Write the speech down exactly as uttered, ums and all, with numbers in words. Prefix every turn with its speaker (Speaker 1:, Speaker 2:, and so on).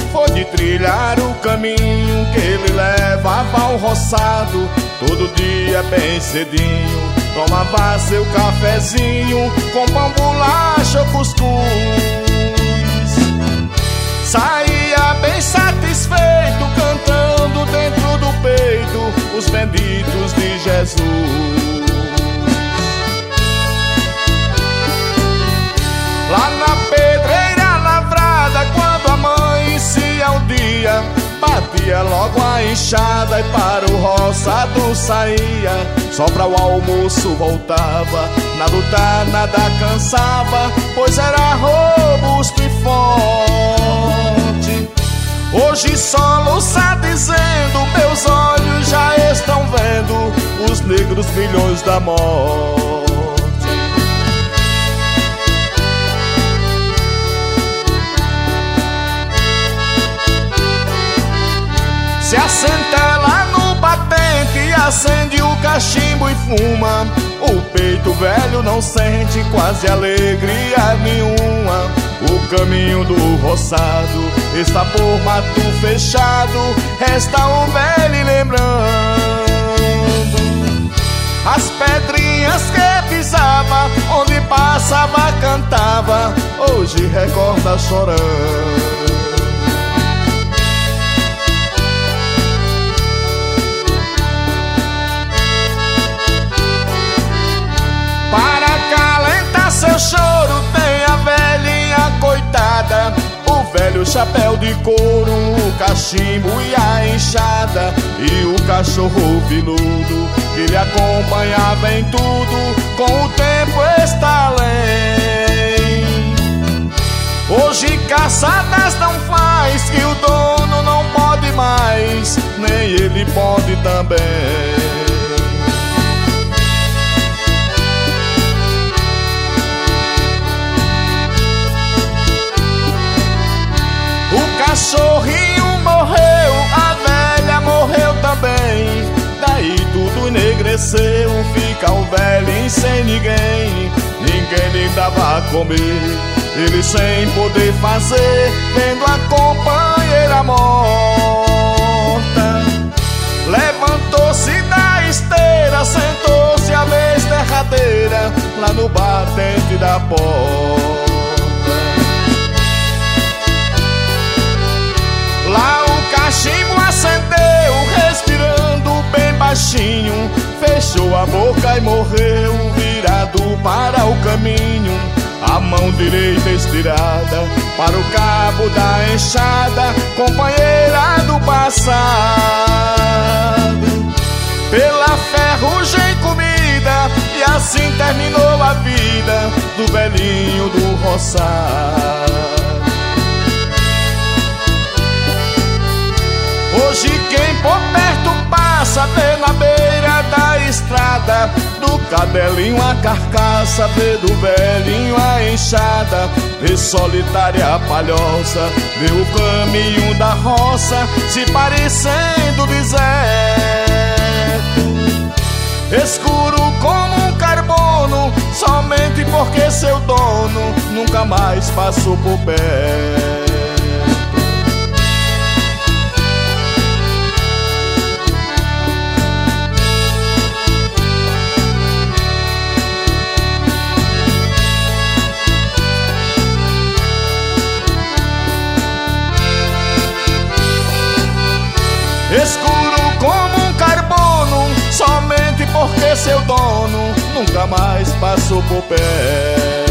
Speaker 1: foi de trilhar o caminho que ele levava ao roçado. Todo dia bem cedinho tomava seu cafezinho com pão, bolacha ou cuscuz. Saía bem satisfeito cantando dentro do peito os benditos de Jesus. Lá na pedreira lavrada, quando amanhecia o dia, batia logo a enxada e para o roçado saía. Só pra o almoço voltava, na luta nada cansava, pois era robusto e forte. Hoje soluça dizendo, meus olhos já estão vendo os negros milhões da morte. Se assenta lá no batente, acende o cachimbo e fuma. O peito velho não sente quase alegria nenhuma. O caminho do roçado está por mato fechado, resta o velho lembrando as pedrinhas que pisava, onde passava cantava, hoje recorda chorando. Seu choro tem a velhinha coitada, o velho chapéu de couro, o cachimbo e a enxada, e o cachorro filudo que lhe acompanhava em tudo, com o tempo está além. Hoje caçadas não faz, que o dono não pode mais, nem ele pode também. O cachorrinho morreu, a velha morreu também. Daí tudo enegreceu, fica o velho sem ninguém. Ninguém lhe dava a comer, ele sem poder fazer, vendo a companheira morta. Levantou-se da esteira, sentou-se a vez derradeira, lá no batente da porta. Lá o cachimbo acendeu, respirando bem baixinho, fechou a boca e morreu, virado para o caminho. A mão direita estirada para o cabo da enxada, companheira do passado. Pela ferrugem comida, e assim terminou a vida do velhinho do roçado. Hoje quem por perto passa, vê na beira da estrada, do cadelinho a carcaça, vê do velhinho a enxada, vê solitária a palhoça, vê o caminho da roça se parecendo deserto, escuro como um carbono, somente porque seu dono nunca mais passou por perto. Escuro como um carbono, somente porque seu dono nunca mais passou por perto.